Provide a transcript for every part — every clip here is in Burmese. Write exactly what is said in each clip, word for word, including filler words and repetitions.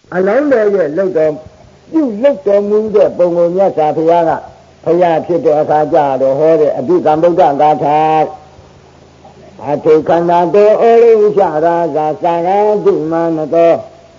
အလောင်းတော်ရဲ့လောက်တော်ပြုလောက်တော်မူတဲ့ပုံကိုမြတ်စွာဘုရားကဘုရားဖြစ်တဲ့အခါကျတော့ဟောတဲ့အဘိဓမ္မဗုဒ္ဓဂါထာအထေခန္ဓာတောဩရိရှရာဇာသံဃာတိမနတော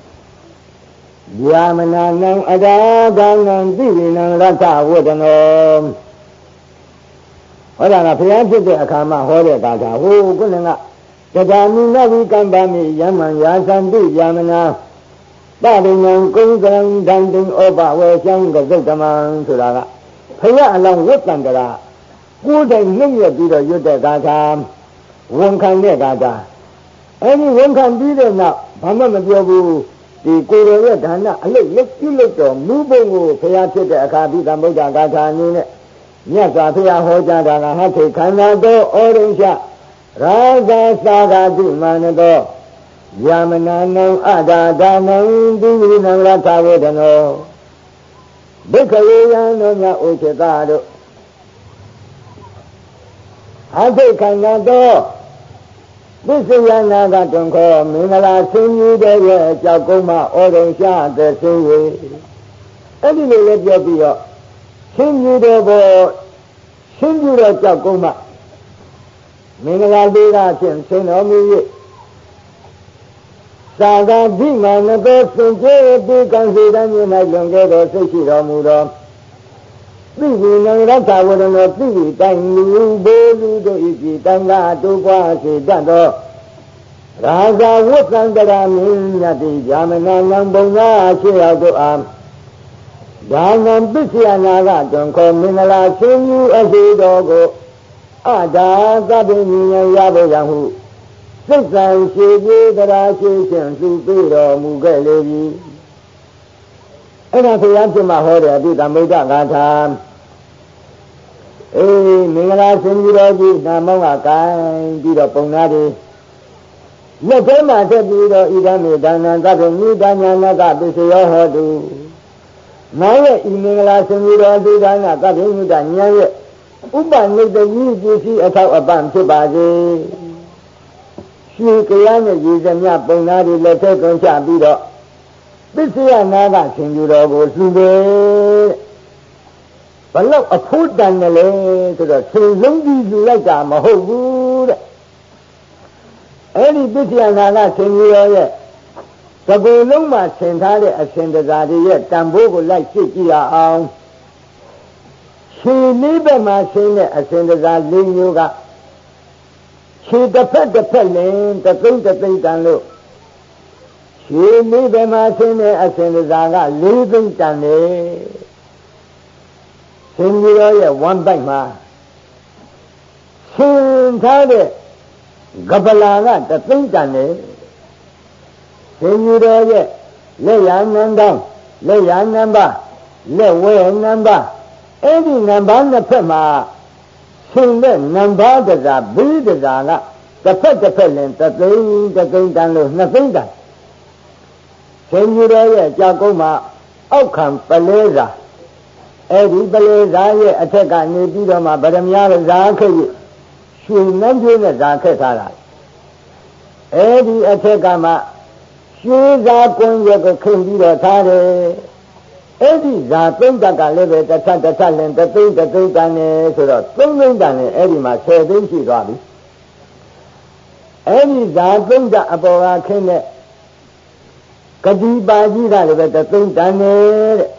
ယာမနာနံအဒါဒနံတိဝိနံရထဝဒနောဟောတာကဘုရားဖြစ်တဲ့အခါမှာဟောတဲ့ဂါထာဟိုကုဏကတရားမိနဝိကမ္ပမိယမံယာသံတိယာမနာပရိညာကုံကံဒန္တိဩပဝေရှံကသုတ္တမံဆိုတာကဘုရားအလောင်းဝတ်တံတရာကိုယ်တိုင်နှိမ့်ရပြီးတော့ရွတ်တဲ့ဂါထာဝန်ခံတဲ့ဂါထာအဲဒီဝန်ခံပြီးတဲ့နောက်ဘာမှမပြောဘူးဒီကိုယ်တော်ရဲ့ဒါနအလုတ်လက်ပြုလို့တော့မူပုံကိုဘုရားဖြစ်တဲ့အခါပြီးသမ္ဗုဒ္ဓဂါထာအနေနဲ့မြတ်စွာဘုရားဟောကြားတာကဟထေခန္ဓာတော်ဩရိရှရာဇာသာဂာတိမနတောယာမနာနံအဒါဒါနံတိဝိနံရထဝေဒနောဘိက္ခဝေယံတို့များဥစ္စေတတို့အဘိခန္ဓာတော်သစ္စယနာကတွင်ခေါ်မင်္ဂလာဆင်းရဲတဲ့ရဲ့အကြောက်ကုန်းမှာဩရုံရှာတဲ့ဆင်းရဲအဲ့ဒီလိုလည်းပြောပြီးတော့ဆင်းရဲတဲ့ဘောဆင်းရဲတဲ့ကြောက်ကုန်းမှာမင်္ဂလာလေးကဖြင့်ဆင်းတော်မူ၍သာဂာတိမနတောစင်ကြဲပြီးကံစေတမ်းမြင်၌လွန်ခဲ့သောစိတ်ရှိတော်မူသောသိဝိနံရထဝရဏေသိဝိတိုင်းလူဘိုးလူတို့ဤပြည်တန်ခါတိုးပွားစေတတ်သောရာဇာဝတ္တံတရာမင်းမြတ်တိဇာမနာနံဘုံသာရှေ့ရောက်တို့အားဒါနံပစ္စယနာကတွင်ခေါ်မင်္ဂလာရှင်ယူအစီတော်ကိုအဒါသဗ္ဗညဉ္ရဖို့ရဟုစိတ်ဆံရှိကြီးတရားရှိခြင်းသူပေးတော်မူခဲ့လေပြီအဲ့ဒါဘုရားပြမဟောတဲ့အဘိဓမ္မဗုဒ္ဓဂါထာအေးမင်္ဂလာရှင်ကြီးတော်ကြီးနာမောင်းကကိုင်းပြီးတော့ပုံနာတွေလက်ထဲမှာထည့်ပြီးတော့ဣဒံမေဒါနံသဗ္ဗညုတညာနကပစ္စယောဟောတုငါရဲ့ဤမင်္ဂလာရှင်ကြီးတော်ဒီဒါနသဗ္ဗညုတညာရဲ့ဥပနိတကြီးပစ္စည်းအထောက်အပံ့ဖြစ်ပါစေရွှေကရားနဲ့ရေစမြပုံနာတွေလက်ထဲကုန်ချပြီးတော့ပစ္စယနာကရှင်ကြီးတော်ကိုလှူတယ်ဘလောက်အဖို့တန်တယ်လေဆိုတော့ဆင်လုံးကြီးလှူလိုက်တာမဟုတ်ဘူးတဲ့အဲ့ဒီပစ္စယနာကရှင်ကြီးတော်ရဲ့သကူလုံးမှာဆင်ထားတဲ့အရှင်တရားတွေရဲ့တန်ဖိုးကိုလိုက်ကြည့်ကြည့်ရအောင်ခြေလေးဘက်မှာဆင်းတဲ့အရှင်တရားလေးမျိုးကခြေတစ်ဖက်တစ်ဖက်လင်းတသိမ့်တသိမ့်တန်လို့ခြေလေးဘက်မှာဆင်းတဲ့အရှင်တရားကလေးသိမ့်တန်လေရှင်ကြီးတော်ရဲ့ဝမ်းပိုက်မှာဆင်းထားတဲ့ကပလာကတသိမ့်တန်လေရှင်ကြီးတော်ရဲ့လက်ရနံတောင်းလက်ရနံပါလက်ဝဲနံပါအဲ့ဒီနံပါတ်နှစ်ဖက်မှာရှင်တဲ့နံပါတ်တရားဘိတရားကတစ်ဖက်တစ်ဖက်လင်တသိန်းတသိန်းတန်လို့နှစ်သိန်းတန်ရှင်ကြီးတော်ရဲ့ကြောက်ကုန်းမှာအောက်ခံပလဲစာအဲ့ဒီပလဲစာရဲ့အထက်ကနေပြီးတော့မှဗရမယဇာခက်ရရွှေနှမ်းကျွေးနဲ့ဇာခက်ထားတာအဲ့ဒီအထက်ကမှရွှေဇာကွန်ရက်ကိုခင်းပြီးတော့ထားတယ်အဲ့ဒီဇာသုံးတက်ကလည်းပဲတစ်ထပ်တစ်ထပ်လင်တစ်သိန်းတစ်သိန်းတန်နေဆိုတော့သုံးသိန်းတန်နေအဲ့ဒီမှာဆယ်သိန်းရှိသွားပြီအဲ့ဒီဇာသုံးတက်အပေါ်ကခင်းတဲ့ကတိပါကြီးကလည်းပဲတစ်သိန်းတန်နေတဲ့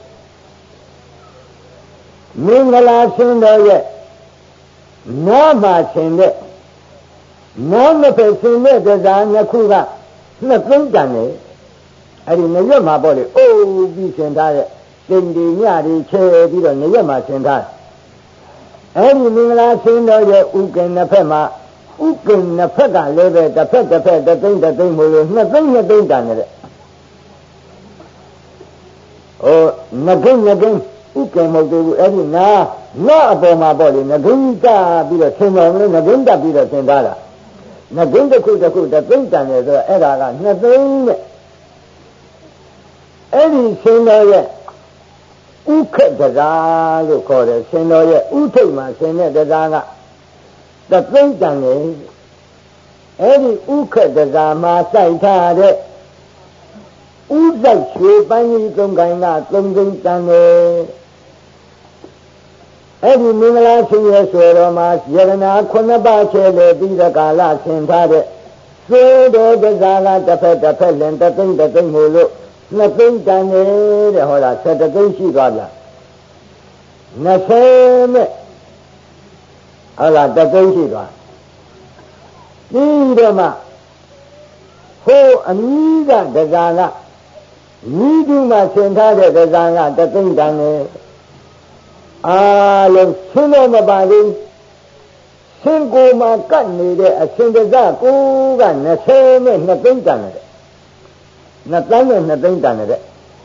မင်္ဂလာရှင်တော်ရဲ့နားမှာရှင်တဲ့နားနှစ်ဖက်ရှင်တဲ့တရားနှစ်ခုကနှစ်သိန်းတန်နေအဲ့ဒီနှစ်ရက်မှာပေါ့လေအိုးပြီးရှင်ထားတဲ့တင်ဒီညတွေချဲပြီးတော့နေရက်မှာဆင်းထားအဲ့ဒီမင်္ဂလာဆင်းတော်ရဲ့ဥက္ကင်နှစ်ဖက်မှာဥက္ကင်နှစ်ဖက်ကလည်းပဲတစ်ဖက်တစ်ဖက်တစ်သိန်းတစ်သိန်းမို့လို့နှစ်သိန်းနှစ်သိန်းတန်တယ်ဟိုငကင်းငကင်းဥက္ကင်မဟုတ်သေးဘူးအဲ့ဒီနာနာအပေါ်မှာပေါ့လေငကင်းတပြီးတော့ဆင်းတော်လည်းငကင်းတက်ပြီးတော့ဆင်းထားတာငကင်းတစ်ခုတစ်ခုတစ်သိန်းတန်တယ်ဆိုတော့အဲ့ဒါကနှစ်သိန်းနဲ့အဲ့ဒီဆင်းတော်ရဲ့ဥခက်တရားလို့ခေါ်တယ်ရှင်တော်ရဲ့ဥထိတ်မှာရှင်တဲ့တရားကသသိမ့်တန်လေ အဲ့ဒီဥက္ခတဇာမှာစိုက်ထားတဲ့ဥဇက်ရွှေပန်းကြီးသုံးခိုင်ကသုံးသိန်းတန်တယ်အဲ့ဒီမင်္ဂလာရှင်ရဲ့ဆွေတော်မှာယရနာခုနှစ်ပါးချဲလေပြီးတဲ့ကာလဆင်ထားတဲ့ဆွေတော်တစားကတစ်ဖက်တစ်ဖက်လင်တစ်သိန်းတစ်သိန်းမို့လို့နှစ်သိန်းတန်တယ်တဲ့ဟောတာဆက်တစ်သိန်းရှိသွားပြန်နှစ်ဆယ်နဲ့ဟုတ်လားတစ်သိန်းရှိသွားပြီးတော့မှဟိုအမိကတစားကမိသူမှဆင်ထားတဲ့တစားကတစ်သိန်းတန်တယ်အားလုံးဆင်းတော့မပါဘူးဆင်းကိုမှကတ်နေတဲ့အရှင်တစကိုကနှစ်ဆယ်နဲ့နှစ်သိန်းတန်တယ်နှစ်တန်းနဲ့နှစ်သိန်းတန်တယ်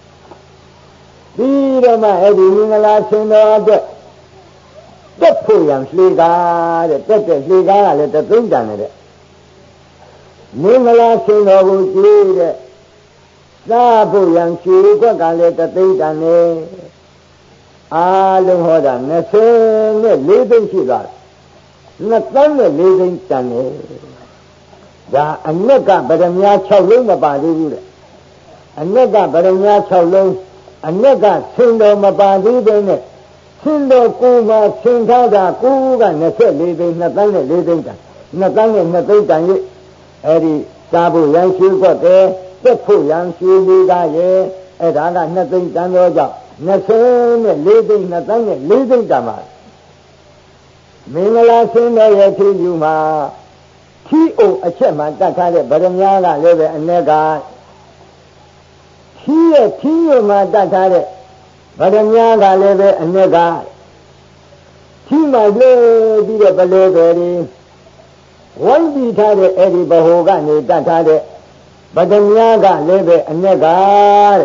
ပြီးတော့မှအဲ့ဒီမင်္ဂလာဆင်တော်အတွက်တက်ဖို့ရန်လှေကားတဲ့တက်တဲ့လှေကားကလည်းတစ်သိန်းတန်တယ်မင်္ဂလာဆင်တော်ကိုကြည့်တဲ့စားဖို့ရန်ရွှေခွက်ကလည်းတစ်သိန်းတန်တယ်အားလုံးဟောတာနှစ်ဆယ်နဲ့လေးသိန်းရှိသွားတယ်နှစ်တန်းနဲ့လေးသိန်းတန်တယ်ဒါအနက်ကဗရမ ၆ လုံးမပါသေးဘူးတဲ့အနက်ကဗရမ ၆ လုံးအနက်ကဆင်တော်မပါသေးတဲ့နဲ့ဆင်တော်ကိုမှဆင်ထားတာကိုကနှစ်ဆယ်လေးသိန်းနှစ်တန်းနဲ့လေးသိန်းတန်နှစ်တန်းနဲ့နှစ်သိန်းတန်ရဲ့အဲ့ဒီစားဖို့ရန်ရွှေခွက်တယ်တက်ဖို့ရန်ရွှေလေးကားရဲ့အဲ့ဒါကနှစ်သိန်းတန်တော့ကြောင့်နှစ်ဆယ်နဲ့လေးသိန်းနှစ်တန်းနဲ့လေးသိန်းတန်ပါမင်္ဂလာဆင်းတော်ရဲ့ဖြစ်ယူမှာခီးအုံအချက်မှတတ်ထားတဲ့ဗရမ ကလည်းပဲအ ਨੇ ကခီးရဲ့ခီးရမှာတတ်ထားတဲ့ဗရမ ကလည်းပဲအ ਨੇ ကခီးမှလဲပြီးတော့ပလဲတော်ဒီဝိုင်းပြီးထားတဲ့အဲ့ဒီဘဟုကနေတတ်ထားတဲ့ဗရမ ကလည်းပဲအ ਨੇ ကတဲ့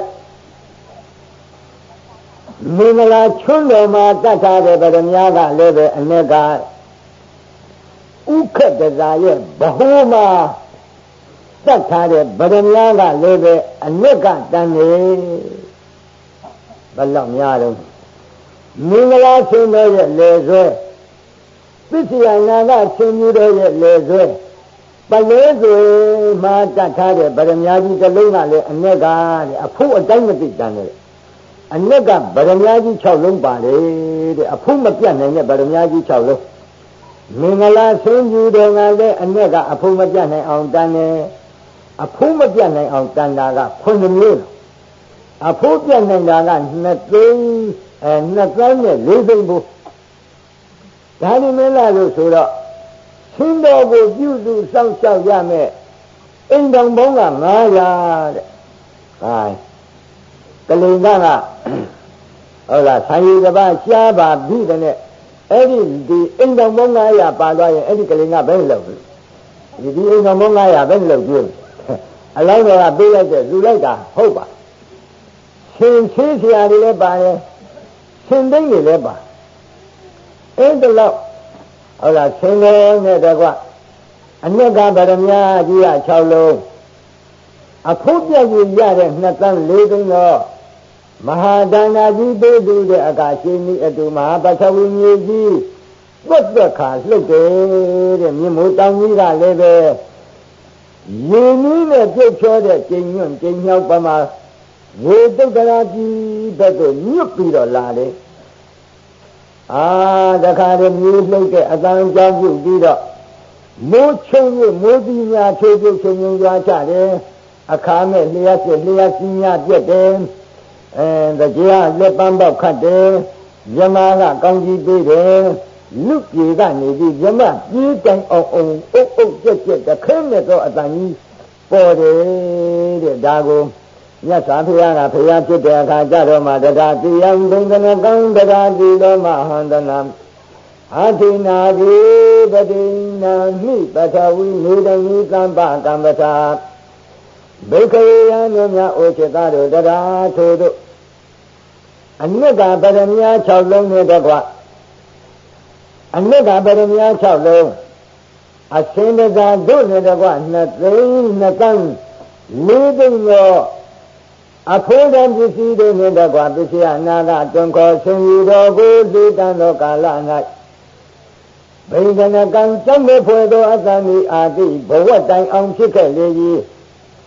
မင်္ဂလာချွန်းတော်မှာတတ်ထားတဲ့ဗရမ ကလည်းပဲအ ਨੇ ကဥက္ခတဇာရဲ့ဘဟုမှာတတ်ထားတဲ့ဗရမ ကလည်းပဲအ ਨੇ ကတန်နေဘယ်လောက်များတော့မင်္ဂလာဆင်းတော်ရဲ့လေဆွဲပစ္စယနာကဆင်းပြီးတော်ရဲ့လေဆွဲပလဲဆွဲမှာတတ်ထားတဲ့ဗရမ ကြီးတစ်လုံးကလည်းအ ਨੇ ကအဖို့အတိုင်းမသိတန်တယ်အ ਨੇ ကဗရမ ကြီး၆ လုံးပါလေတဲ့အဖို့မပြတ်နိုင်တဲ့ဗရမ ကြီး၆ လုံးမင်္ဂလာဆင်းပြီးတော်ကလည်းအ ਨੇ ကအဖို့မပြတ်နိုင်အောင်တန်တယ်အဖို့မပြတ်နိုင်အောင်တန်တာကခုနှစ်မျိုးအဖို့ပြတ်နိုင်တာကနှစ်သိန်းအဲနှစ်သန်းနဲ့လေးသိန်းဘူးဒါဒီမင်းလာလို့ဆိုတော့ဆင်းတော်ကိုပြုစုစောင့်ရှောက်ရမယ်အိမ်တော်ဘုံကငါးရာတဲ့ဟိုင်းကလိန်ကကဟုတ်လားဆိုင်ရီတစ်ပါးရှားပါပြီတဲ့နဲ့အဲ့ဒီဒီအိမ်တော်ဘုံငါးရာပါသွားရင်အဲ့ဒီကလိန်ကဘယ်လောက်လဲဒီဒီအိမ်တော်ဘုံငါးရာဘယ်လောက်ကျွေးအလောင်းတော်ကပေးလိုက်တဲ့လူလိုက်တာဟုတ်ပါရှင်ချေးဆရာတွေလည်းပါတယ်ရှင်သိန်းတွေလည်းပါအဲ့ဒါလောက်ဟုတ်လားရှင်တော်နဲ့တကွအ ਨੇ ကဗရမ ကြီးက၆ လုံးအဖို့ပြည့်ရရတဲ့နှစ်သန်းလေးသိန်းတော့မဟာဒါနာကြီးပေးသူတဲ့အကာရှိမိအတူမဟာပထဝီမြေကြီးသွက်သွက်ခါလှုပ်တယ်တဲ့မြေမိုးတောင်ကြီးကလည်းပဲရေနည်းနဲ့ပြုတ်ချောတဲ့ကျိန်ညွန့်ကျိန်မြောက်ပမာဝေတုတ်တရာကြီးဘက်သို့ညွတ်ပြီးတော့လာတယ်အာတခါတည်းမြေလှုပ်တဲ့အတန်ကြောင်းပြုတ်ပြီးတော့မိုးချုံရမိုးကြီးများဖြိုးဖြိုးချုံချုံရွာချတယ်အခါမဲ့လျှက်စစ်လျှက်ကြီးများပြက်တယ်အဲတရားလက်ပန်းပေါက်ခတ်တယ်မြမကကောင်းကြီးပေးတယ်လူပြေကနေပြီးမြမပြေးတိုင်အောင်အောင်အုပ်အုပ်ကြက်ကြက်တခဲနဲ့တော့အတန်ကြီးပေါ်တယ်တဲ့ဒါကိုမြတ်စွာဘုရားကဘုရားဖြစ်တဲ့အခါကြတော့မှတရားတိယံဘုံကနကံတရားတိလောမဟန္တနာအာတိနာတိပတိနာမိပထဝီနေတမိကမ္ပကမ္ပထာဘိက္ခယေယံတို့များအိုจิตသားတို့တရားထိုတို့အ ਨੇ ကဗရမ ၆ လုံးနဲ့တကွအ ਨੇ ကဗရမ ၆ လုံးအစင်တကာတို့နဲ့တကွနှစ်သိန်းနှစ်တန်းလေးသိန်းရောအဖိုးတန်ပစ္စည်းတွေနဲ့တကွပစ္စယနာကတွင်ခေါ်ဆင်းယူတော်ကိုလူတန်သောကာလ၌ဘိဒနာကံစံမေဖွယ်သောအတ္တမိအာတိဘဝတိုင်အောင်ဖြစ်ခဲ့လေ၏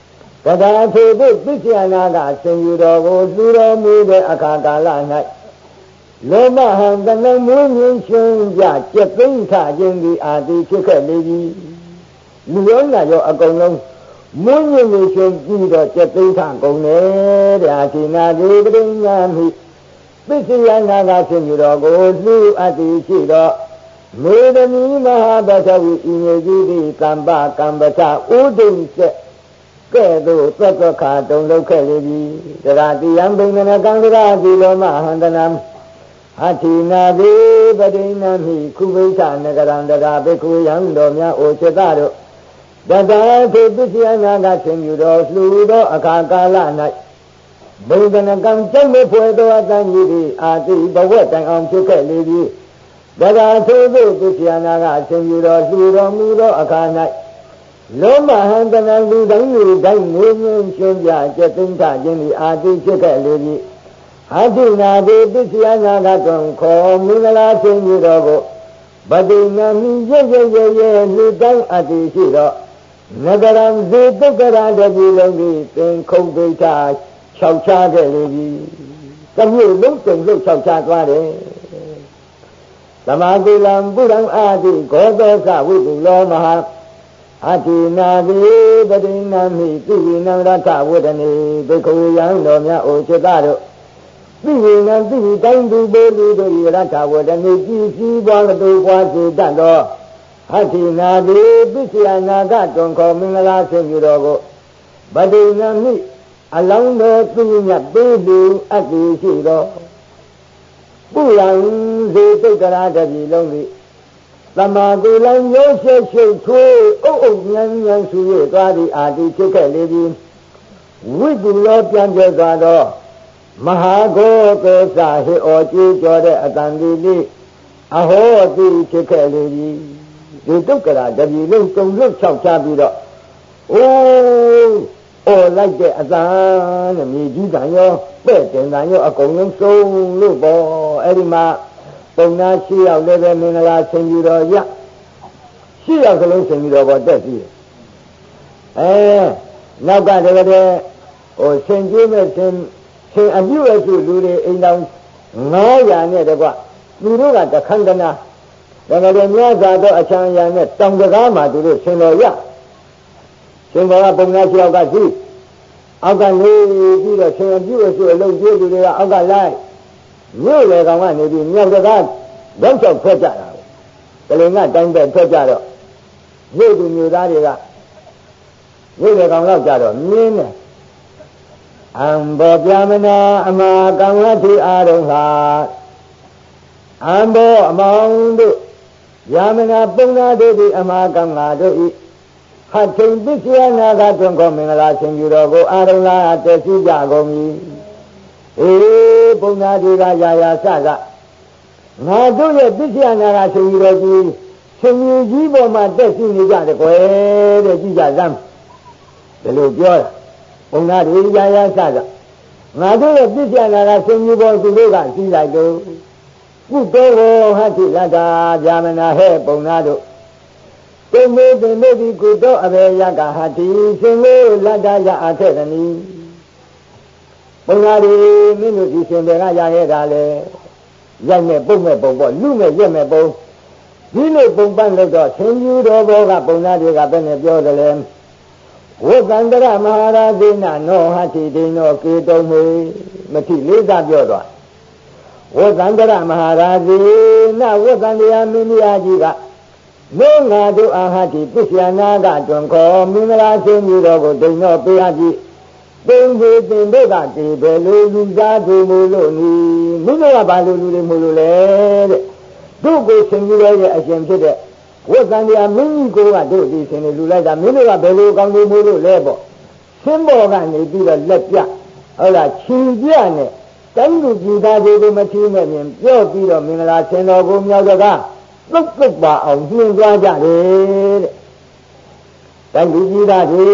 တရားထေဘုပစ္စယနာကဆင်ယူတော်ကိုလူတော်မူတဲ့အခါကာလ၌လောမဟံတဏမွေးမြင်ရှင်ကြကျက်သိမ့်ထခြင်းဒီအာတိဖြစ်ခဲ့လေပြီလူရောနာရောအကုန်လုံးမွေးမြင်နေရှင်ပြီးတော့ကျက်သိမ့်ထကုန်တယ်တဲ့အာတိနာဒီပရိညာမိပစ္စယနာကဆင်ယူတော်ကိုလူအတ္တိရှိတော်မေတ္တိမဟာပထဝီဤမြေကြီးသည်ကမ္ပကမ္ပထဥဒိဉ္စကဲ့သို့သက်သက်ခါတုံလောက်ခဲ့လေပြီတရာတိယံဘိန္ဒနာကံတရာတိလောမဟန္တနံအထိနာတိပဒိနမိခုပိဋ္ဌနဂရံတရာဘိက္ခုယံတော်များအိုจิตတို့တတသေပစ္စယနာကဆင်ယူတော်လှူသောအခါကာလ၌ဘိန္ဒနာကံကြောင့်မဖွယ်သောအတန်ကြီးသည်အာတိဘဝတိုင်အောင်ဖြစ်ခဲ့လေပြီတရာသေပစ္စယနာကဆင်ယူတော်လှူတော်မူသောအခါ၌လောမဟန္တနံလူတိုင်းလူတိုင်းငြိမ်းငြိမ်းရှင်ပြကျက်သိမ့်ထခြင်းသည်အာတိဖြစ်ခဲ့လေပြီအတိနာတိပစ္စယနာကတွင်ခေါ်မင်္ဂလာဆင်ယူတော်ကိုဗတိနာမိရရရရလူတိုင်းအတိရှိတော်နဂရံဇေတုကရာတတိလုံးသည်သင်ခုံပိဋ္ဌ၆ချားခဲ့လေပြီသမျိုးလုံးစုံလုံး၆ချားသွားတယ်သမာတိလံပုရံအာတိဂောသောသဝိပုလောမဟာအတိနာတိပတိနာမိသိဝိနံရထဝဒနေဘိက္ခုယံတော်များအိုจิตတို့သိဝိနံသိဝိတိုင်းသူပေလူတို့ရထဝဒနေကြည်စည်းပွားတူပွားစေတတ်သောအတိနာတိပစ္စယနာကတွန်ခေါ်မင်္ဂလာဆင်ယူတော်ကိုပတိနာမိအလောင်းတော်သိညတ်ပေးလူအတ္တိရှိသောပုရံဇေတုကရာတတိလုံးသည်သမာဓိလံရိုးရှဲရှုပ်ထွေးအုပ်အုပ်ညံညံဆူရသွားသည့်အာတိဖြစ်ခဲ့လေပြီဝိပုလောပြန်ပြသွားသောမဟာဂောပေသဟိဩကြည်ကြောတဲ့အတန်ဒီလေးအဟောတိဖြစ်ခဲ့လေပြီဒီတုတ်ကရာတပြီလုံးတုံလွတ်၆ချပြီးတော့အိုးအော်လိုက်တဲ့အတန်နဲ့မြေကြီးတန်ရောပဲ့တင်တန်ရောအကုန်လုံးစုံလို့ပေါ့အဲ့ဒီမှာပုံနာရှိရောက်လည်းပဲမင်္ဂလာဆင်ယူတော်ရရှိရောက်ကလေးဆင်ယူတော်ပေါ်တက်ပြီးအဲနောက်ကတကယ်ဟိုဆင်ကျိုးမဲ့ဆင်ဆင်အပြုအစုလူတွေအိမ်တော်ငါးရာနဲ့တကွသူတို့ကတခန္ဓနာတကယ်မြတ်စွာသောအချမ်းရာနဲ့တောင်တကားမှာသူတို့ဆင်တော်ရဆင်တော်ကပုံနာရှိရောက်ကရှိအောက်ကနေပြီးတော့ဆင်အပြုအစုအလုပ်ကျိုးလူတွေကအောက်ကလိုက်မြို့လေကောင်ကနေပြီးမြောက်တကားတော့ချောက်ထွက်ကြတာကလေးကတိုင်းပဲထွက်ကြတော့မြို့သူမြို့သားတွေကမြို့လေကောင်လောက်ကြတော့မြင်းတယ်အံဘောပြမနာအမကံဝတိအာရုံဟာအံဘောအမောင်တို့ယမနာပုံနာတို့သည်အမကံငါတို့ဤဟထိန်ပစ္စယနာကတွင်ကောမင်္ဂလာရှင်ပြုတော်ကိုအာရုံလာတည်ရှိကြကုန်၏အေးပုံနာတွေကရာရာစကငါတို့ရဲ့ပစ္စယနာကရှင်ပြုတော်ကြီးရှင်ယူကြီးပေါ်မှာတက်ရှိနေကြတယ်ကွယ်တဲ့ကြည့်ကြစမ်းဘယ်လိုပြောလဲပုံနာတွေရာရာစကငါတို့ရဲ့ပစ္စယနာကရှင်ယူပေါ်သူတို့ကရှိလိုက်တော့ကုတောဟဟတိလတ္တာဗျာမနာဟဲ့ပုံနာတို့တေမေတေမေဒီကုတောအဘေယကဟတိရှင်လေးလတ္တရအထက်တနီပုံနာတွေမင်းတို့ဒီရှင်တွေကရခဲ့တာလေရိုက်မဲ့ပုတ်မဲ့ပုံပေါ့လူမဲ့ရက်မဲ့ပုံဒီလိုပုံပန်းလို့တော့ဆင်ယူတော်ဘောကပုံနာတွေကဘယ်နဲ့ပြောတယ်လဲဝိသန္တရမဟာရာဇိနနောဟတိဒိနောကေတုံမေမတိလေးစားပြောသွားဝိသန္တရမဟာရာဇိနဝိသန္တရာမင်းကြီးကြီးကလောငါတို့အာဟတိပစ္စယနာကတွင်ခေါ်မင်္ဂလာဆင်ယူတော်ကိုဒိနောပေးအပ်ပြီးသိင်္ဂေတင်တို့ကဒီဘယ်လိုလူသားသူမလို့နီးမိတို့ကဘာလို့လူတွေမလို့လဲတဲ့တို့ကိုဆင်ယူရတဲ့အရှင်ဖြစ်တဲ့ဝိသန္တရာမင်းကြီးကိုကတို့ဒီဆင်နေလူလိုက်တာမင်းတို့ကဘယ်လိုကောင်းလို့မလို့လဲပေါ့ဆင်းပေါ်ကနေပြီးတော့လက်ပြဟုတ်လားခြေပြနဲ့တိုင်းလူပြည်သားတွေကိုမထီးနဲ့ပြင်ပြော့ပြီးတော့မင်္ဂလာဆင်တော်ကိုမြောက်တကားသုတ်သုတ်ပါအောင်ညှင်းသွားကြတယ်တဲ့တိုင်းလူပြည်သားတွေ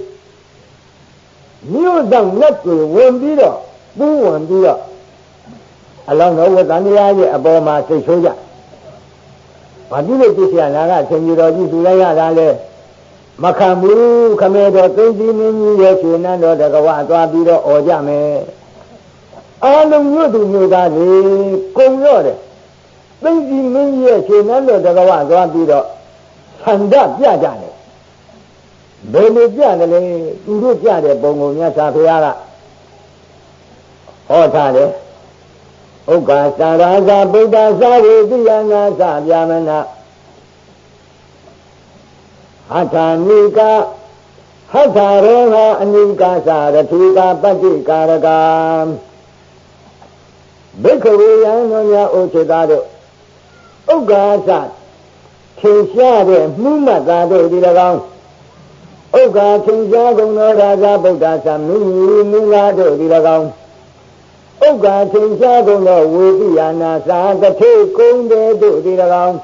မြို့ဆောင်လက်ကိုဝင်ပြီးတော့ပူးဝင်ပြီးတော့အလောင်းတော်ဝတ္တန်တရားရဲ့အပေါ်မှာစိတ်ဆိုးကြဘာဖြစ်လို့ပြည့်စရာနာကဆင်ကြီးတော်ကြီးသူလိုက်ရတာလဲမခံဘူးခမဲတော်သိသိမင်းကြီးရဲ့ရှင်နန်းတော်တကဝသွားပြီးတော့អော်ကြမယ်အားလုံးမြို့သူမြို့သားတွေကုံရော့တယ်သိသိမင်းကြီးရဲ့ရှင်နန်းတော်တကဝသွားပြီးတော့ဆန္ဒပြကြတယ်ဘယ်လိုပြတယ်လဲသူတို့ပြတဲ့ပုံကိုမြတ်စွာဘုရားကဟောထားတယ်ဥက္ကာသာရာဇာဗုဒ္ဓသာဝေတိယနာသဗျာမနာဟထာနိကာဟထာရောဟအနိကာသာရတိကာပတ္တိကာရကံဘိက္ခဝေယံတို့များဩစေတာတို့ဥက္ကာသထင်ရှားတဲ့မှုမှတ်သားတို့ဒီ၎င်းဥက္ကာထင်ရှားကုန်သောရာဇာဗုဒ္ဓသာမင်းကြီးမင်းသားတို့ဒီ၎င်းဥက္ကာထင်ရှားကုန်သောဝေတိယနာသာတထေကုံတဲ့တို့ဒီ၎င်း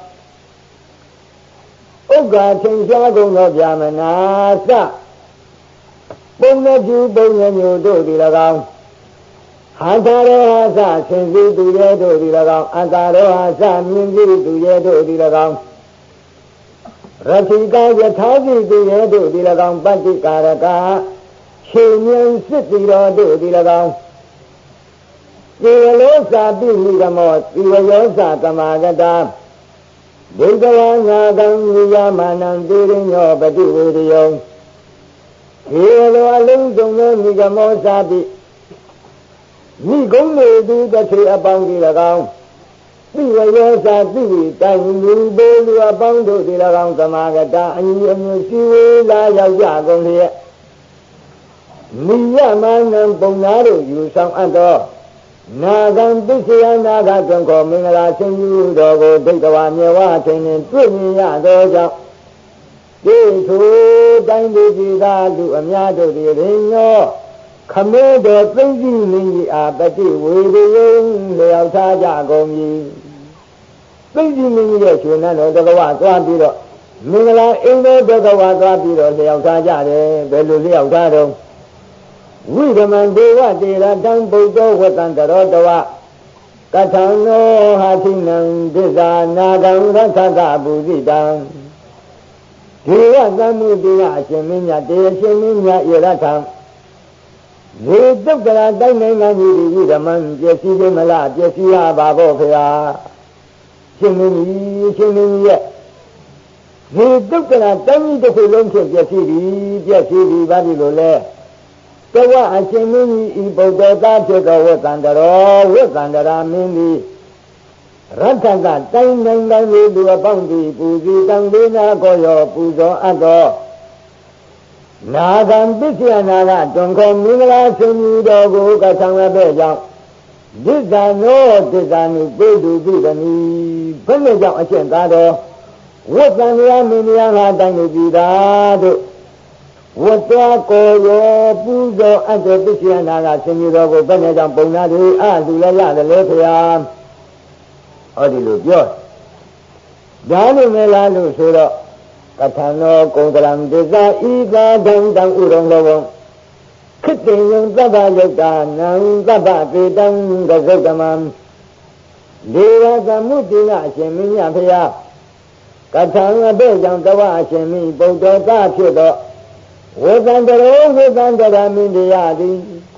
ဥက္ကာထင်ရှားကုန်သောဗျာမနာသပုံနဲ့ကျူပုံနဲ့မျိုးတို့ဒီ၎င်းဟာသာရောဟာသဆင်စီသူရဲ့တို့ဒီ၎င်းအတ္တရောဟာသမြင်ကြည့်သူရဲ့တို့ဒီ၎င်းရတိကယထာစီသူရဲ့တို့ဒီ၎င်းပတ္တိကာရကရှင်ဉဏ်စစ်တီတော်တို့ဒီ၎င်းသေဝလောစာပိမိဓမ္မောသေဝယောစာသမာဂတာဒိဋ္ဌဝါငါကံဝိယမာနံသေရညောပတိဝေရယောသေဝလောအလုံးစုံသောမိဓမ္မောစာပိမိကုံးနေသူတထေအပေါင်းဒီ၎င်းသေဝယောစာပိတိုင်လူပေလူအပေါင်းတို့ဒီ၎င်းသမာဂတာအညီအမျိုးရှိဝေလာရောက်ကြကုန်လျက်မိယမာနံပုံနာတို့ယူဆောင်အပ်သောနာဂံပစ္စယနာဂတွင်ကိုမင်္ဂလာရှင်ယူတော်ကိုဒိဋ္ဌဝါမြေဝအထင်နှင့်တွေ့မြင်ရသောကြောင့်ဒီထိုတိုင်းလူကြီးသာလူအများတို့သည်ရင်းရောခမဲတော်သိသိမင်းကြီးအားပတိဝေရယုံလျောက်ထားကြကုန်ပြီသိသိမင်းကြီးရဲ့ရှင်နန်းတော်တကဝသွားပြီးတော့မင်္ဂလာအင်းတော်တကဝသွားပြီးတော့လျောက်ထားကြတယ်ဘယ်လိုလျောက်ထားတော့ဝိဓမံဒေဝတေရတံဗုဒ္ဓဝတ္တံတရောတဝကထံနောဟာတိနံဒိသာနာဂံရသတပုဇိတံဒေဝသမှုတေယအရှင်မင်းမြတ်တေရှင်မင်းမြတ်ဧရထံဒီတုတ်ကရာတိုင်းနိုင်ငံကြီးဒီဝိဓမံပျက်စီးခြင်းမလားပျက်စီးရပါဖို့ဖေဟာရှင်မင်းကြီးရှင်မင်းကြီးရဲ့ဒီတုတ်ကရာတိုင်းကြီးတစ်ခုလုံးဖြင့်ပျက်စီးပြီးပျက်စီးပြီးပါပြီလို့လဲတဝအရှင်မင်းကြီးဤဗုဒ္ဓသာဖြစ်သောဝတ္တန္တရောဝတ္တန္တရာမင်းသည်ရတ္ထကတိုင်းနိုင်ငံလေးသူအပေါင်းသည်ပူဇီတံလေးနာကိုရောပူဇော်အပ်သောနာဂံပစ္စယနာကတွင်ခေါ်မင်္ဂလာရှင်ကြီးတော်ကိုကဆောင်ရတဲ့ကြောင့်ဒိသနောဒိသနုပေတုပိသနီဘယ်နဲ့ကြောင့်အကျင့်သားတော်ဝတ္တန္တရာမင်းများဟာတိုင်းလူပြည်သားတို့ဝတ္တကိုရောပူဇော်အပ်တဲ့ပစ္စယနာကရှင်ကြီးတော်ကိုဘယ်နဲ့ကြောင့်ပုံနာတွေအလူလည်းရတယ်လေဖေဟာဟောဒီလိုပြောဒါလို့မလားလို့ဆိုတော့ကထံနောကုံကရံဒိသဤသာဒံတံဥရုံလောဘခိတေယံသဗ္ဗယုတ်တာနံသဗ္ဗပေတံကဇုတမံဒေဝသမုတိနာအရှင်မင်းမြတ်ဖေဟာကထံအဘိကြောင့်တဝအရှင်မင်းဗုဒ္ဓသာဖြစ်သောဝေသန္တရောဝေသန္တရာမင်းတရားသည်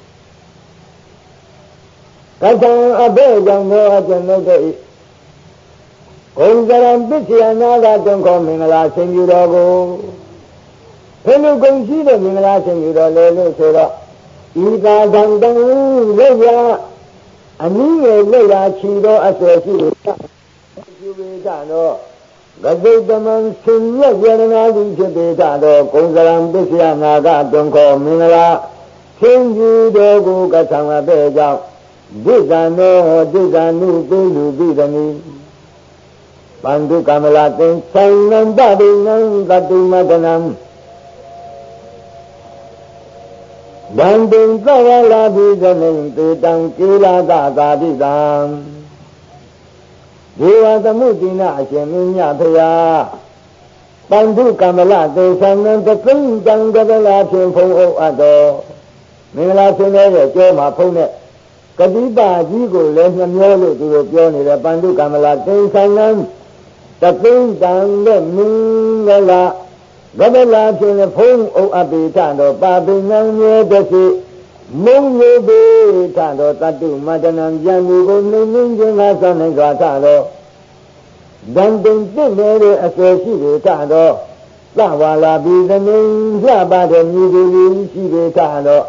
ကထံအဘိကြောင့်သောအကျွန်ုပ်တို့၏ဂုံကရံပစ္စယနာကတွင်ခေါ်မင်္ဂလာရှင်ပြုတော်ကိုဘယ်လိုဂုံရှိတဲ့မင်္ဂလာရှင်ပြုတော်လဲလို့ဆိုတော့ဤသာဒံတံလက်ရအနည်းငယ်လက်ရချီသောအဆွေရှိလို့ပြုဝေကြတော့ဂဇုတမံဆင်ရယရနာတိဖြစ်ပေကြတော့ဂုံကရံပစ္စယနာကတွင်ခေါ်မင်္ဂလာရှင်ပြုတော်ကိုကဆောင်အပ်တဲ့ကြောင့်ဒိသနောဒိသနုပေလူပိသနီပန္တုကမလာသင်္ဆံနံတတိနံကတိမတနံဒံတိံသဝလာဘိသနိတေတံကိလာသသာတိတံဒေဝသမုတိနာအရှင်မင်းမြတ်ဖေဟာပန္တုကမလာသင်္ဆံနံတသိတံကပလာဖြင့်ဖုံးအုပ်အပ်တော်မင်္ဂလာရှင်ရဲ့ကျောမှာဖုံးတဲ့ကတိပါကြီးကိုလည်းနှမျောလို့သူတို့ပြောနေတယ်ပန္တုကမလာသင်္ဆံနံတသိတံတဲ့မင်္ဂလာကပလာဖြင့်ဖုံးအုပ်အပိထတော်ပါပိနံမြေတစီမုံရပေထတော်တတုမတနံပြန်သူကိုနှိမ့်နှင်းခြင်းကဆောင်းနိုင်စွာထတော်ဒံတင်တင့်တဲ့အစွဲရှိပေထတော်သဝါလာပိသမင်းလှပတဲ့မြည်သူလေးရှိပေထတော်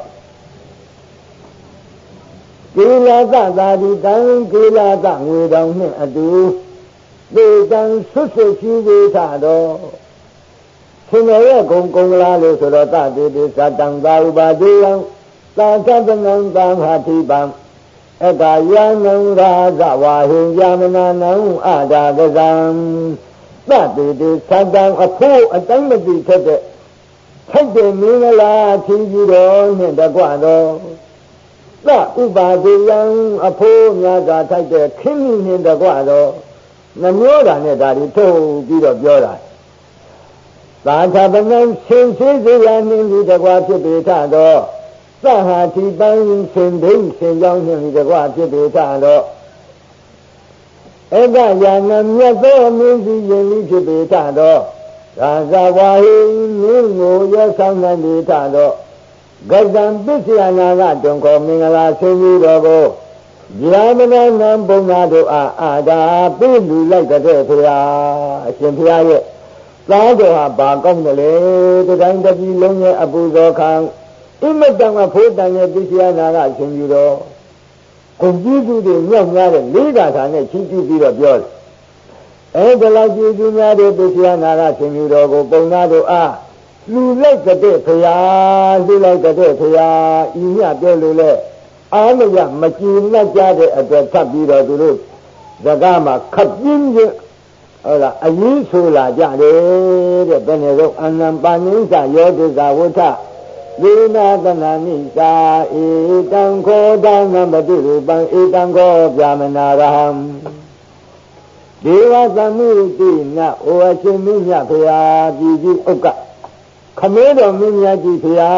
ကေလာသသာတိတံကေလာသငွေတောင်နှင့်အတူသေတံဆွတ်ဆွတ်ရှိပေထတော်ရှင်ရဲ့ဂုံကုံလားလို့ဆိုတော့တတိတိသတံသာဥပါဒေယံသာသတနံသံဟာတိပံအက္ခယာနံရာဇဝါဟိယမနာနံအာဒါကဇံသတိတိသတံအဖို့အတိုင်းမတိထက်တဲ့ထိုက်တဲ့မင်္ဂလာထီးကြီးတော်နှင့်တကွတော်သဥပါဒေယံအဖို့များစွာထိုက်တဲ့ခင်းမိနှင့်တကွတော်နှမျိုးတာနဲ့ဒါတွေထုတ်ပြီးတော့ပြောတာသာသပနံရှင်ရှိစေရနှင့်ဒီတကွာဖြစ်ပေထသောသဟာတိပန်းရှင်ဒိဋ္ဌရှင်ကြောင့်နှင့်ဒီတကွာဖြစ်ပေထသောဧကယာနမြတ်သောမင်းစီရင်ဤဖြစ်ပေထသောရာဇဝါဟိမင်းကိုရဆောင်နိုင်ပေထသောဂဇံပစ္စယနာကတွင်ခေါ်မင်္ဂလာဆင်းကြီးတော်ကိုဗျာမဏနံဘုံနာတို့အားအာဒါပြည့်လူလိုက်တဲ့ဖရာအရှင်ဖရာရဲ့သားတော်ဟာဘာကောင်းတယ်လေတတိုင်းတပြည်လုံးရဲ့အပူဇော်ခံဣမတံကဖိုးတန်ရဲ့ပစ္စယနာကရှင်ယူတော်ကိုကြီးစုတွေမြောက်များတဲ့လေးဓာတ်နဲ့ချီးကျူးပြီးတော့ပြောတယ်အဲဒီလောက်ကြည်ကျူးများတဲ့ပစ္စယနာကရှင်ယူတော်ကိုပုံနာတို့အားလူလိုက်တဲ့ဖရာလူလိုက်တဲ့ဖရာဤမြပြောလို့လေအားမရမကြည်နဲ့ကြတဲ့အတွက်ထပ်ပြီးတော့သူတို့ဇကားမှာခပ်ပြင်းပြင်းဟုတ်လားအရင်ဆိုလာကြတယ်တဲ့ဘယ်နဲ့တော့အနံပါဏိသယောဒိသဝဋ္ဌဒေနာတနာနိသာဧတံခောတံနမတိရူပံဧတံခောဗျာမနာရဟံဒေဝသမုတိနဩအရှင်မင်းမြတ်ဖရာပြည်ကြီးဥက္ကခမဲတော်မင်းမြတ်ကြီးဖရာ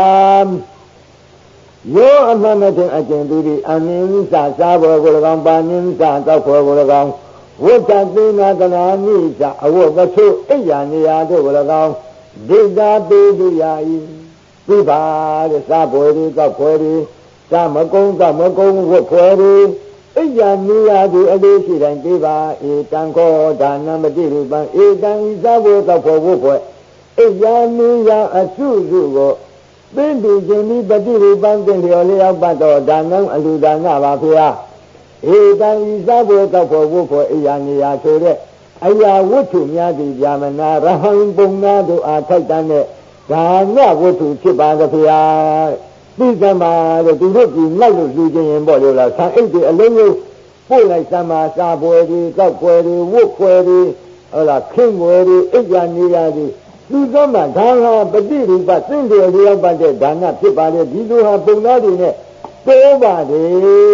ယောအမှန်မတင်အကျင့်သူဒီအနင်းစာစားဘောကို၎င်းပါဏိသတောက်ဘောကို၎င်းဝဋ္ဌသေနာတနာနိစ္စအဝတ်ပသုအိယာနေရာတို့ကို၎င်းဒေတာပေသူယာဤပြပါတဲ့စားပွဲတွေတောက်ပွဲတွေစားမကုန်းတောက်မကုန်းဝတ်ပွဲတွေအိယာနေရာတို့အလေးရှိတိုင်းပြပါဧတံခောဒါနမတိရူပံဧတံဤစားပွဲတောက်ပွဲဝတ်ပွဲအိယာနေရာအစုစုကိုသင်္တိခြင်းဤပတိရူပံသင်လျော်လျောက်ပတ်တော်ဒါနံအလူဒါနပါဖေဟာဧတံဤသဘောတောက်ဖို့ဝတ်ဖို့အရာနေရာဆိုတဲ့အရာဝတ္ထုများသည်ဗျာမနာရဟံပုံနာတို့အားထိုက်တန်းတဲ့ဒါနဝတ္ထုဖြစ်ပါသဗျာသိသမာတဲ့သူတို့ကြီးလိုက်လို့လူချင်းရင်ပေါ့လို့လားဆံအိတ်တွေအလုံးလုံးပို့လိုက်သမာစာပွဲတွေတောက်ပွဲတွေဝတ်ပွဲတွေဟုတ်လားခင်းပွဲတွေအိတ်ရနေရာတွေသူသမာဒါဟာပฏิရူပသင်္ကေတလျောက်ပတ်တဲ့ဒါနဖြစ်ပါလေဒီလိုဟာပုံနာတွေနဲ့တိုးပါတယ်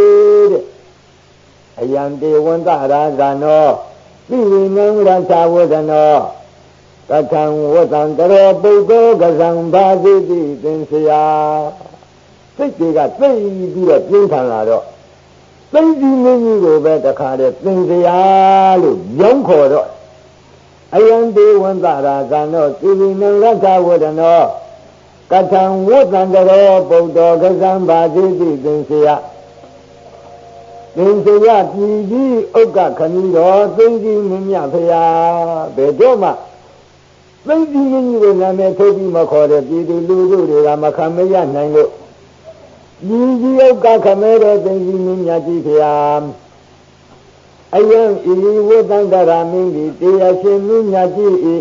တဲ့အယံတေဝန္တရာဇာနောသိဝိနံရသဝဒနောတထံဝတံတရောပုဂ္ဂောကဇံဘာတိတိသင်္ဆရာစိတ်တွေကသိပြီးတော့ပြင်းထန်လာတော့သိပြီးမင်းကြီးကိုပဲတခါတည်းသင်္ဆရာလို့ရောင်းခေါ်တော့အယံတေဝန္တရာဇာနောသိဝိနံရသဝဒနောကထံဝတံတရောပုဂ္ဂောကဇံဘာတိတိသင်္ဆရာသင်္ဆရာပြည်ကြီးဥက္ကခဏီတော်သိကြီးမင်းမြဖရာဘယ်တော့မှသိကြီးမင်းကြီးကိုနာမည်ထုတ်ပြီးမခေါ်တဲ့ပြည်သူလူထုတွေကမခံမရနိုင်လို့ပြည်ကြီးဥက္ကခမဲတော်သိကြီးမင်းမြကြီးဖရာအယံဤဝတ္တန္တရာမင်းကြီးတရားရှင်မင်းမြကြီးဤ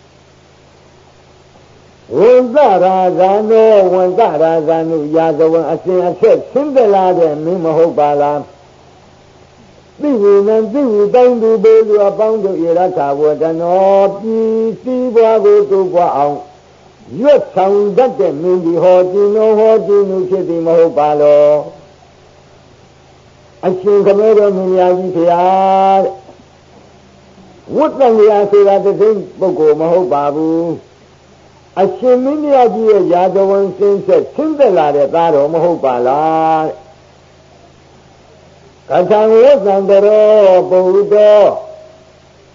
ဝိသရာဇာနောဝိသရာဇာနုရာဇဝံအစဉ်အဆက်ဆင်းသက်လာတဲ့မင်းမဟုတ်ပါလားသိဝိနံသိဝိတိုင်းသူပေလူအပေါင်းတို့ရထဝတနောပြည်စည်းပွားကိုတိုးပွားအောင်ရွတ်ဆောင်တတ်တဲ့မင်းဒီဟောဒီနောဟောဒီနုဖြစ်သည်မဟုတ်ပါလောအရှင်ခမဲတော်မြင်များကြီးဖရာတဲ့ဝတ္တန်ရာဆိုတာတစ်သိန်းပုဂ္ဂိုလ်မဟုတ်ပါဘူးအရှင်မင်းမြတ်ကြီးရဲ့ရာဇဝံစင်းဆက်ဆင်းသက်လာတဲ့သားတော်မဟုတ်ပါလားကထံဝတ္တံတရောပုဒ္ဒော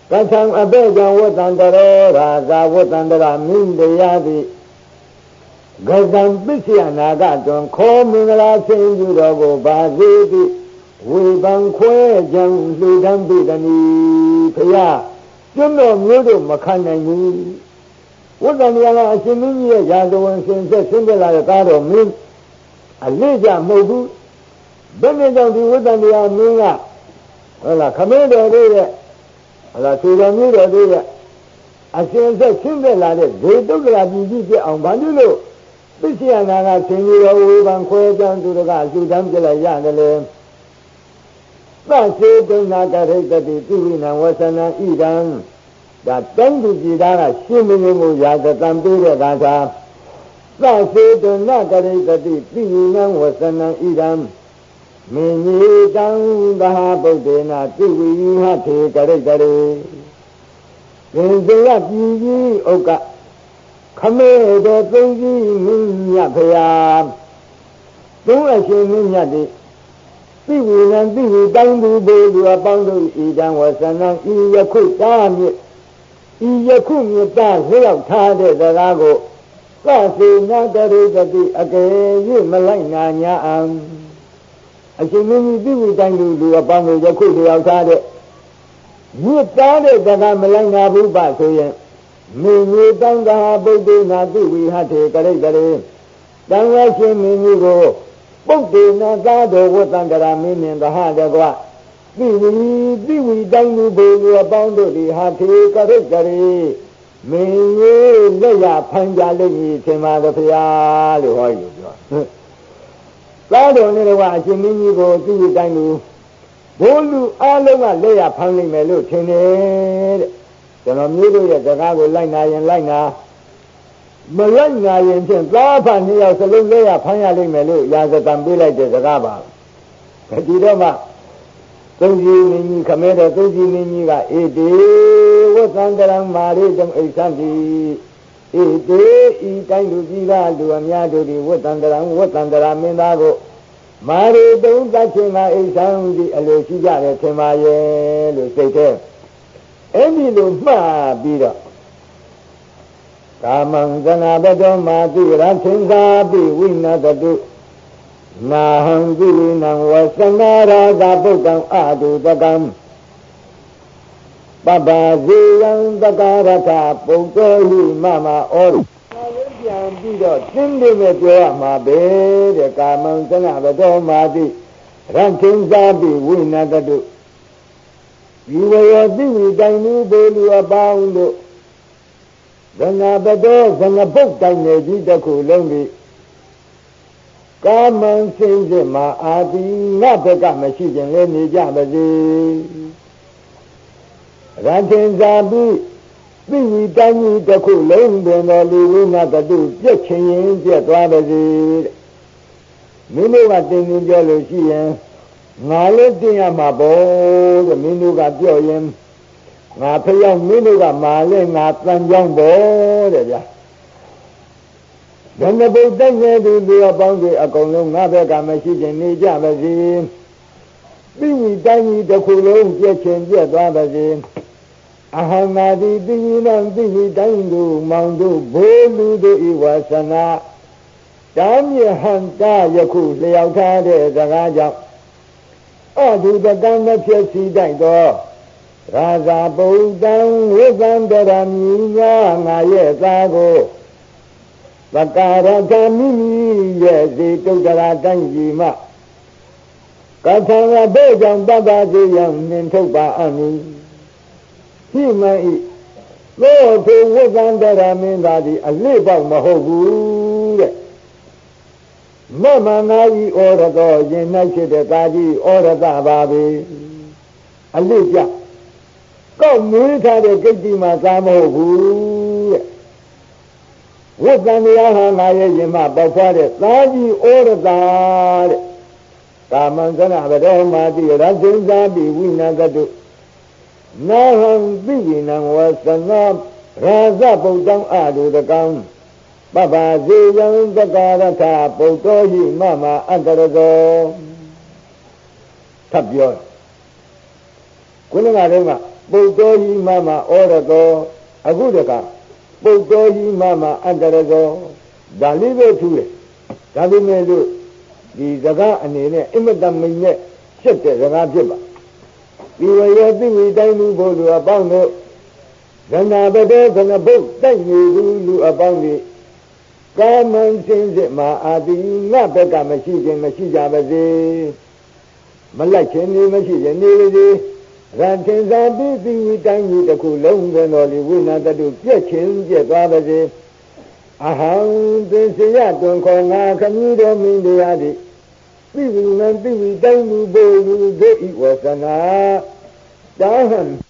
ကထံအဘေကြောင့်ဝတ္တန္တရောရာဇာဝတ္တန္တရမင်းတရားသည်ဂဇံပစ္စယနာကတွင်ခောမင်္ဂလာဆင်းယူတော်ကိုပါစေသည်ဝေဘံခွဲကြံလူတန်းပိတနီဖရာကျွတ်တော်မျိုးတို့မခံနိုင်ဘူးဝတ္တန္တရာကအရှင်မင်းကြီးရဲ့ရာဇဝင်စင်ဆက်ဆင်းပြလာတဲ့သားတော်မင်းအလေးကြမဟုတ်ဘူးဘယ်နဲ့ကြောင့်ဒီဝတ္တန္တရာမင်းကဟုတ်လားခမင်းတော်တို့ရဲ့ဟုတ်လားသူတော်မျိုးတော်တို့ရဲ့အရှင်ဆက်ဆင်းပြလာတဲ့ဇေတုက္ကရာပြည်ကြီးပြအောင်ဘာလို့လို့ပစ္စယနာကဆင်းရဲတော်ဝေဘံခွဲကြံသူတို့ကလူတန်းပြလိုက်ရတယ်လေသစေဒုနာကရိတတိတိဝိနံဝဆနံဣဒံဒါတန်သူကြည်သားကရှင်းမင်းကိုရာဇတံပေးတဲ့ကာသာသစေဒုနာကရိတတိတိဝိနံဝဆနံဣဒံမင်းကြီးတံသဟာဗုဒ္ဓေနာတိဝိဟထေကရိတရေသင်္ဇယပြည်ကြီးဥက္ကခမေတော်သိကြီးမင်းမြတ်ဖရာသုံးအရှင်မင်းမြတ်တိသိဝိနံသိဝိတောင်းသူဘေလူအပေါင်းတို့ဤတံဝဆနံဤယခုတာမြစ်ဤယခုမြတ်တာလျှောက်ထားတဲ့စကားကိုသစေနာတရိတတိအကယ်၍မလိုက်နာညာအံအရှင်မင်းကြီးသိဝိတောင်းသူလူအပေါင်းတို့ယခုလျှောက်ထားတဲ့မြတ်တာတဲ့စကားမလိုက်နာဘူးပါဆိုရင်မင်းကြီးတောင်းတာဗုဒ္ဓနာသိဝိဟထေကရိတရေတန်ဝရှင်မင်းကြီးကိုပုဒ္ဒေနာသာတော်ဝတ္တန္တရာမင်းမြင်သဟတကွသိဝီသိဝီတိုင်းလူဘေလူအပေါင်းတို့ဒီဟာထေကရိကရေမင်းကြီးလက်ရဖန်ကြလိမ့်မည်ထင်ပါသဗျာလို့ဟောယူပြောသာတော်နဲ့တော့အရှင်မင်းကြီးကိုသိဝီတိုင်းလူဘိုးလူအလုံးကလက်ရဖန်လိမ့်မယ်လို့ထင်တယ်တဲ့ကျွန်တော်မျိုးတို့ရဲ့စကားကိုလိုက်နာရင်လိုက်နာမလိုက်နာရင်ဖြင့်သားဖန်နှစ်ယောက်စလုံးလဲရဖမ်းရလိမ့်မယ်လို့ရာဇတံပေးလိုက်တဲ့စကားပါဒီတော့မှသုံးကြီးမင်းကြီးခမဲတဲ့သုံးကြီးမင်းကြီးကဧတေဝသန္တရံမာရိတံဣသံတိဧတေဤတိုင်းလူကြီးကလူအများတို့ဒီဝသန္တရံဝသန္တရာမင်းသားကိုမာရိတုံးတတ်ခြင်းကဣသံတိအလိုရှိကြတယ်ထင်ပါရဲ့လို့စိတ်ထဲအဲ့ဒီလိုမှတ်ပြီးတော့ကာမံသနာဘတောမာတိရထင်္သာပိဝိနတတုနာဟံတိနံဝသနာရာဇဗုဒ္ဓံအာတုတကံပပဇေယံတကာရထပုတ္တောဟိမမဩရုဒါလည်းပြန်ပြီးတော့သင်္ကေတနဲ့ပြောရမှာပဲတဲ့ကာမံသနာဘတောမာတိရထင်္သာပိဝိနတတုဒီဝေယတိဝိတိုင်လူဘေလူအပေါင်းတို့သနာပတောသနာပုတ်တိုင်နေကြီးတစ်ခုလုံးပြီးကာမံစိတ်စစ်မှာအာတိငါဘက်ကမရှိခြင်းလည်းနေကြပါစေရထင်သာပြီးသိဝီတိုင်းကြီးတစ်ခုလုံးတွင်တော်လူဝိနာတတုပြည့်ချင်းရင်ပြည့်သွားပါစေမိမိကတင်ရင်ပြောလို့ရှိရင်ငါလည်းတင်ရမှာပေါ့တဲ့မင်းတို့ကပြောရင်ငါဖျောက်မင်းတို့ကမာလဲငါတန်ကြောင်းပေါ့တဲ့ဗျာဓမ္မဘုဒ္ဓရဲ့သူတွေအပေါင်းတွေအကုန်လုံးငါဘက်ကမရှိခြင်းနေကြပါစေပြီးဝီတိုင်းကြီးတစ်ခုလုံးပြည့်ချင်းပြည့်သွားပါစေအဟံနာတိတိဝိနံတိဝီတိုင်းတို့မောင်တို့ဘိုးလူတို့ဤဝါစနာတာမြဟံတာယခုလျောက်ထားတဲ့စကားကြောင့်အဒုတကံမဖြစ်စီတိုက်တော့ရာဇာဗုဒ္ဓံဝိသန္တရမြညာငါရဲ့သားကိုသကာရကမိမိရဲ့ဇေတုတ္တရာတိုင်းကြီးမှကထာဝဘေကြောင့်တပ္ပစေယံနှင်ထုတ်ပါအမည်ရှိမ၏သောသူဝိသန္တရမင်းသားသည်အလေးပေါက်မဟုတ်ဘူးတဲ့မမနာဤဩရသောရင်၌ဖြစ်တဲ့ကာကြီးဩရသပါပဲအလေးကြကောက်မွေးထားတဲ့ကိတ္တိမှာသာမဟုတ်ဘူးတဲ့ဝိသန္တရာဟာငါရဲ့ရင်မှပေါက်ဖွားတဲ့သာကြီးဩရတာတဲ့ကာမံသနာဗဒေမာတိရသင်္သာပိဝိနတတုနာဟံပိဝိနံဝသနာရာဇဗုဒ္ဓံအာတုတကံပပဇေယံသကာရထပုတ္တောဟိမမအတ္တရသောထပ်ပြောခုနကတည်းကပုတ်တော်ကြီးမမဩရတော်အခုတကပုတ်တော်ကြီးမမအန္တရတော်ဒါလေးပဲထူးတယ်ဒါပေမဲ့လို့ဒီစကားအနေနဲ့အမတမင်းနဲ့ရှက်တဲ့စကားဖြစ်ပါဒီဝရသိဝိတိုင်းလူဘုရားအပေါင်းတို့ဇဏပတေခဏဘုတ်တိုက်နေသူလူအပေါင်းတွေကာမန်စင်စစ်မှာအာတိငါဘက်ကမရှိခြင်းမရှိကြပါစေမလိုက်ခြင်းနေမရှိခြင်းနေပါစေရန်တင်သာပိသိဝိတိုင်းကြီးတစ်ခုလုံးသွင်းတော်လေဝိနာတတုပြက်ခြင်းပြက်သွားပါစေအဟံသင်္စရတွင်ခေါ်ငါခမည်းတော်မင်းတရားသည်သိဝိနံသိဝိတိုင်းလူဘုလူဒိဋ္ဌိဝဆနာတာဟံ